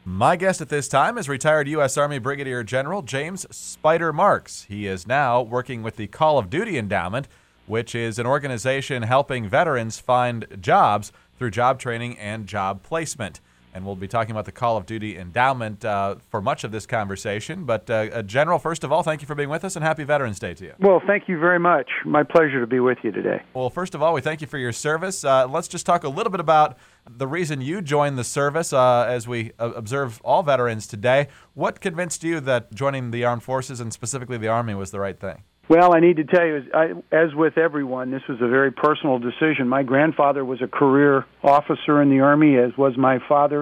My guest at this time is retired U.S. Army Brigadier General James Spider Marks. He is now working with the Call of Duty Endowment, which is an organization helping veterans find jobs through job training and job placement. And we'll be talking about the Call of Duty Endowment for much of this conversation. But General, first of all, thank you for being with us, and happy Veterans Day to you. Well, thank you very much. My pleasure to be with you today. Well, first of all, we thank you for your service. Let's just talk a little bit about the reason you joined the service as we observe all veterans today. What convinced you that joining the armed forces, and specifically the Army, was the right thing? Well, I need to tell you, as with everyone, this was a very personal decision. My grandfather was a career officer in the Army, as was my father.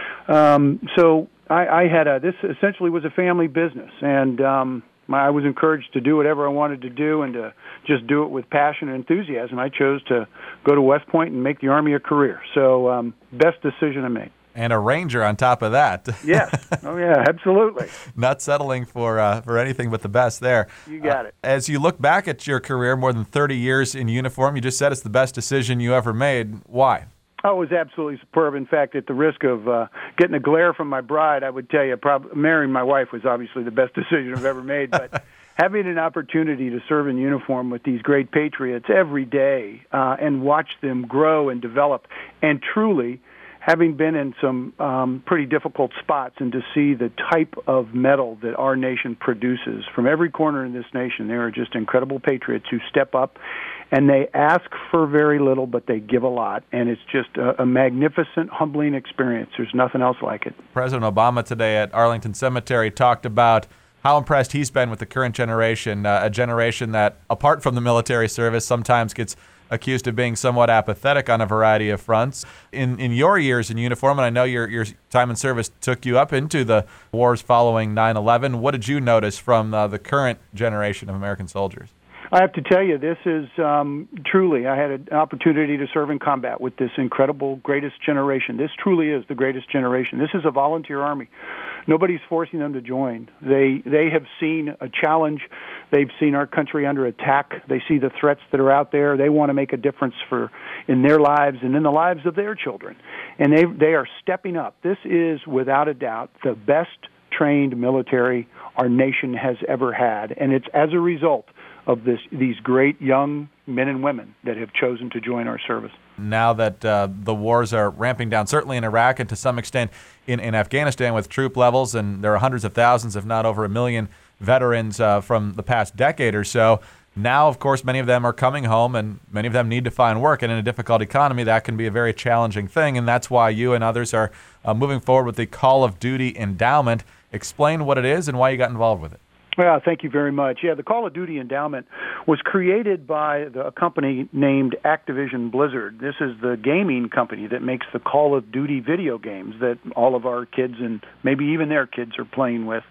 So I had this essentially was a family business, and I was encouraged to do whatever I wanted to do and to just do it with passion and enthusiasm. I chose to go to West Point and make the Army a career. So best decision I made. And a Ranger on top of that. Yes. Oh, yeah, absolutely. Not settling for anything but the best there. You got it. As you look back at your career, more than 30 years in uniform, you just said it's the best decision you ever made. Why? Oh, it was absolutely superb. In fact, at the risk of getting a glare from my bride, I would tell you marrying my wife was obviously the best decision I've ever made. But having an opportunity to serve in uniform with these great patriots every day and watch them grow and develop, and truly having been in some pretty difficult spots, and to see the type of medal that our nation produces from every corner in this nation, they are just incredible patriots who step up, and they ask for very little, but they give a lot, and it's just a magnificent, humbling experience. There's nothing else like it. President Obama today at Arlington Cemetery talked about how impressed he's been with the current generation, a generation that, apart from the military service, sometimes gets accused of being somewhat apathetic on a variety of fronts. In your years in uniform, and I know your time in service took you up into the wars following 9/11, what did you notice from the current generation of American soldiers? I have to tell you, this is truly, I had an opportunity to serve in combat with this incredible greatest generation. This truly is the greatest generation. This is a volunteer army. Nobody's forcing them to join. They have seen a challenge. They've seen our country under attack. They see the threats that are out there. They want to make a difference in their lives and in the lives of their children. And they are stepping up. This is, without a doubt, the best trained military our nation has ever had. And it's as a result of these great young men and women that have chosen to join our service. Now that the wars are ramping down, certainly in Iraq and to some extent in Afghanistan with troop levels, and there are hundreds of thousands, if not over 1 million veterans from the past decade or so. Now, of course, many of them are coming home, and many of them need to find work. And in a difficult economy, that can be a very challenging thing, and that's why you and others are moving forward with the Call of Duty Endowment. Explain what it is and why you got involved with it. Well, thank you very much. Yeah, the Call of Duty Endowment was created by a company named Activision Blizzard. This is the gaming company that makes the Call of Duty video games that all of our kids and maybe even their kids are playing with.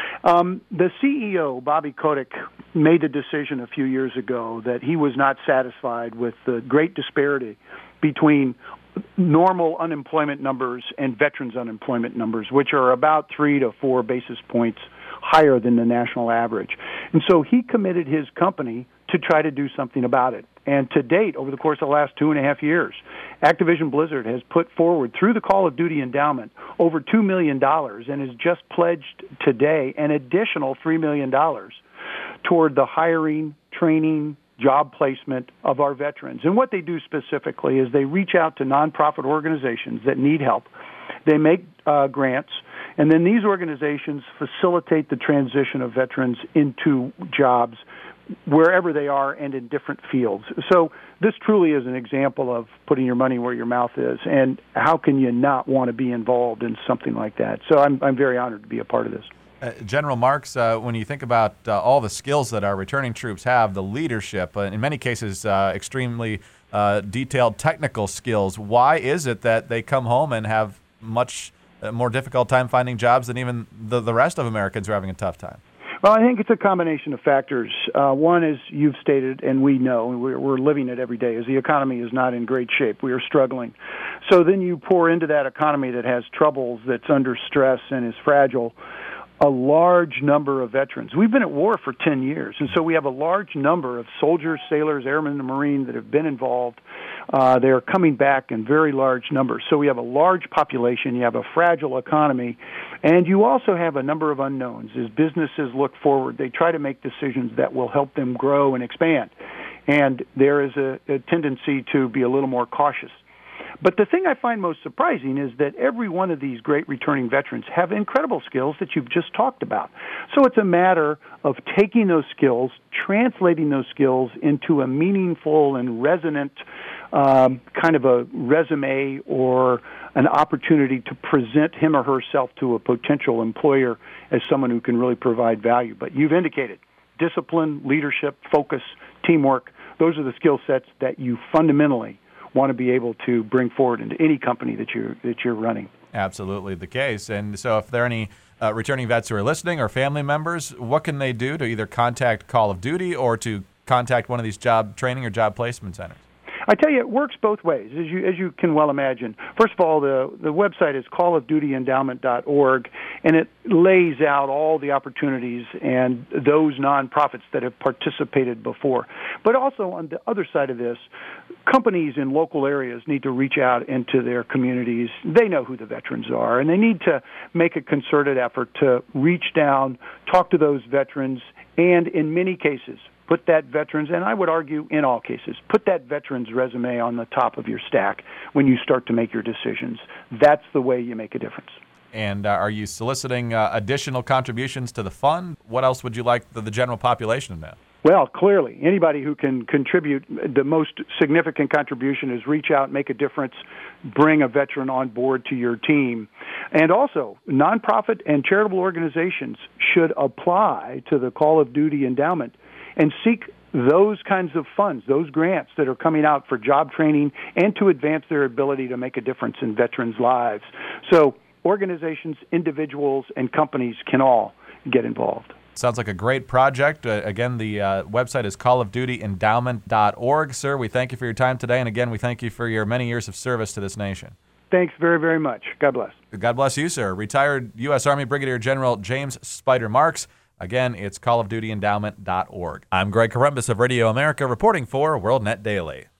The CEO, Bobby Kotick, made the decision a few years ago that he was not satisfied with the great disparity between normal unemployment numbers and veterans' unemployment numbers, which are about 3 to 4 basis points higher than the national average. And so he committed his company to try to do something about it. And to date, over the course of the last 2.5 years, Activision Blizzard has put forward, through the Call of Duty Endowment, over $2 million and has just pledged today an additional $3 million toward the hiring, training, job placement of our veterans. And what they do specifically is they reach out to nonprofit organizations that need help. They make grants, and then these organizations facilitate the transition of veterans into jobs wherever they are and in different fields. So this truly is an example of putting your money where your mouth is, and how can you not want to be involved in something like that? So I'm very honored to be a part of this. General Marks, when you think about all the skills that our returning troops have, the leadership, in many cases extremely detailed technical skills, why is it that they come home and have much more difficult time finding jobs than even the rest of Americans who are having a tough time? Well, I think it's a combination of factors. One is, you've stated, and we know, we're living it every day, is the economy is not in great shape. We are struggling. So then you pour into that economy that has troubles, that's under stress and is fragile, a large number of veterans. We've been at war for 10 years, and so we have a large number of soldiers, sailors, airmen, and Marine that have been involved. They're coming back in very large numbers. So we have a large population, you have a fragile economy, and you also have a number of unknowns. As businesses look forward, they try to make decisions that will help them grow and expand. And there is a tendency to be a little more cautious. But the thing I find most surprising is that every one of these great returning veterans have incredible skills that you've just talked about. So it's a matter of taking those skills, translating those skills into a meaningful and resonant kind of a resume or an opportunity to present him or herself to a potential employer as someone who can really provide value. But you've indicated discipline, leadership, focus, teamwork. Those are the skill sets that you fundamentally want to be able to bring forward into any company that you're running. Absolutely the case. And so if there are any returning vets who are listening or family members, what can they do to either contact Call of Duty or to contact one of these job training or job placement centers? I tell you, it works both ways, as you can well imagine. First of all, the website is callofdutyendowment.org, and it lays out all the opportunities and those nonprofits that have participated before. But also on the other side of this, companies in local areas need to reach out into their communities. They know who the veterans are, and they need to make a concerted effort to reach down, talk to those veterans, and in many cases, put that veteran's, and I would argue in all cases, put that veteran's resume on the top of your stack when you start to make your decisions. That's the way you make a difference. And are you soliciting additional contributions to the fund? What else would you like the general population to know? Well, clearly, anybody who can contribute, the most significant contribution is reach out, make a difference, bring a veteran on board to your team. And also, nonprofit and charitable organizations should apply to the Call of Duty Endowment and seek those kinds of funds, those grants that are coming out for job training and to advance their ability to make a difference in veterans' lives. So organizations, individuals, and companies can all get involved. Sounds like a great project. Again, the website is callofdutyendowment.org. Sir, we thank you for your time today, and again, we thank you for your many years of service to this nation. Thanks very, very much. God bless. God bless you, sir. Retired U.S. Army Brigadier General James Spider Marks. Again, it's callofdutyendowment.org. I'm Greg Corombos of Radio America reporting for WorldNet Daily.